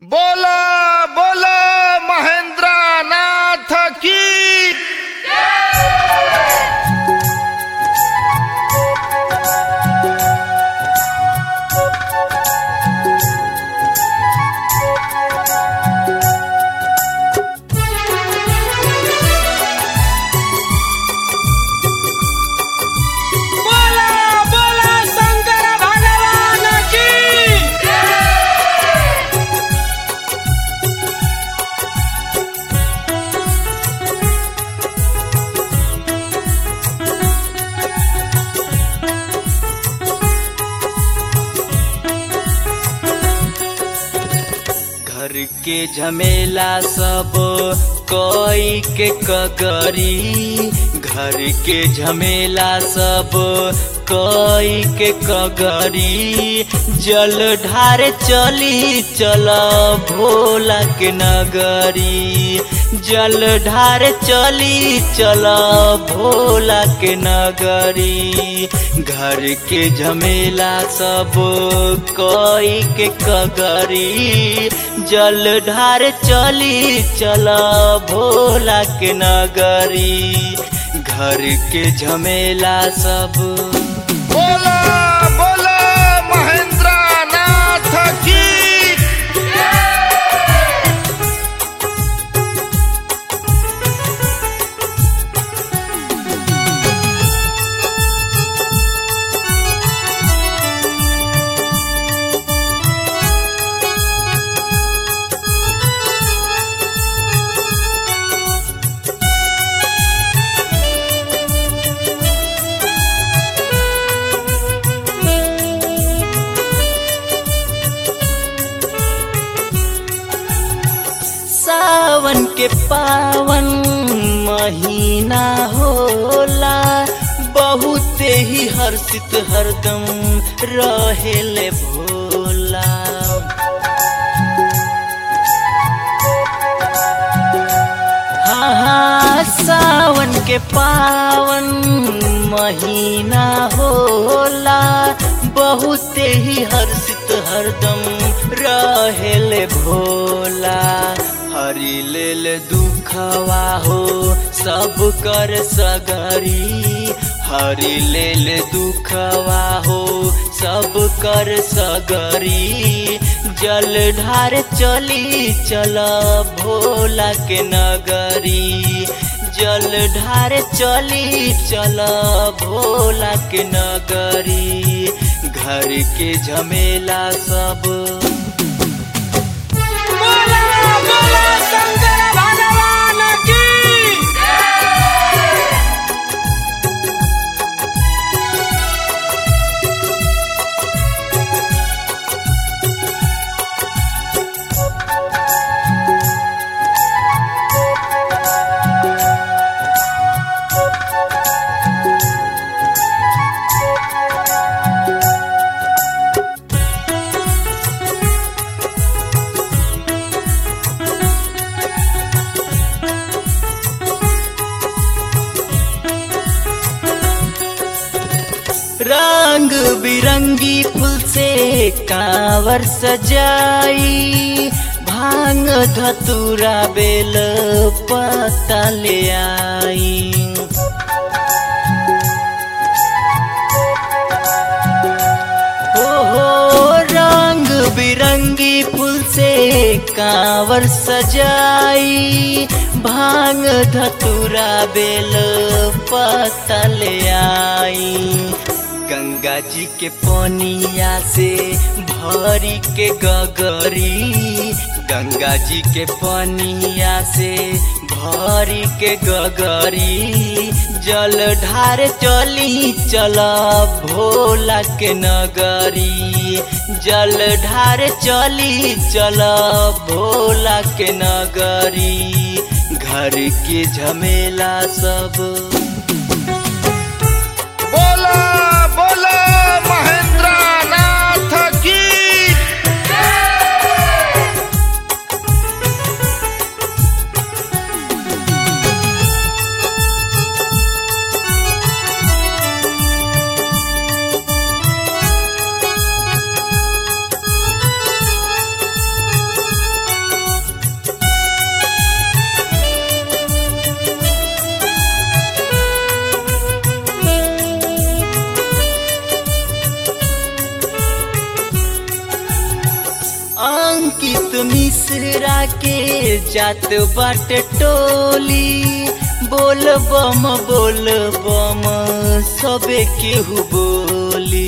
बोला बोला महेंद्र नाथ की। बोला बोला शंकर भगवान की। घर के झमेला सब कोई के कगरी, घर के झमेला सब कोई के कगरी। जल ढारे चली चल भोला के नगरी, जल ढारे चली चल भोला के नगरी। घर के झमेला सब कोई के कगरी, जल ढार चली चल भोला के नगरी। घर के झमेला सब बोला बोला महेंद्र नाथ की। सावन के पावन महीना होला, बहुत ही हर्षित हरदम रहेले भोला। हाँ हाँ, सावन के पावन महीना होला, बहुत ही हर्षित हरदम रहेले भोला। हरि लेल दुखवा हो सब कर सगरी, हरि लेल दुखवा हो सब कर सगरी। जल ढार चली चल भोला के नगरी, जल ढार चली चल भोला के नगरी। घर के झमेला सब बोला बोला शंकर भगवान की। रंग बिरंगी फूल से कांवर सजाई, भांग धतूरा बेल पत्ता ले आई। हो रंग बिरंगी फूल से कांवर सजाई, भांग धतूरा बेल पत्ता ले आई। गंगा जी के पनिया से भरी के गगरी, गंगा जी के पनिया से भरी के गगरी। जल ढार चली चल भोला के नगरी, जल ढार चली चल भोला के नगरी। घर के झमेला सब बोला बोला महेंद्र नाथ की। अंकित मिश्रा के जात बाट टोली बोल बम सबे केहू बोली।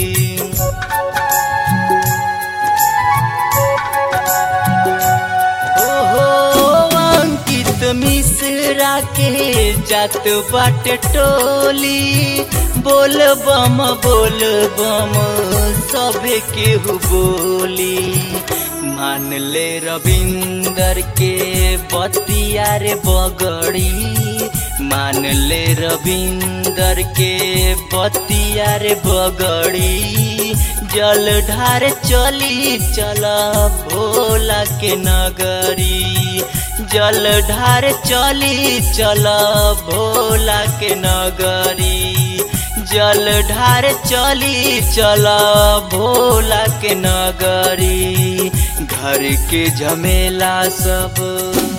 अंकित मिश्रा के जात बाट टोली बोल बम सबे केहू बोली। मान ले रविंदर के बतिया रे बगड़ी, मान ले रविंदर के बतिया रे बगड़ी। जल ढार चली चला भोला के नगरी, जल ढार चली चला भोला के नगरी, जल ढार चली चला भोला के नगरी। घर के झमेला सब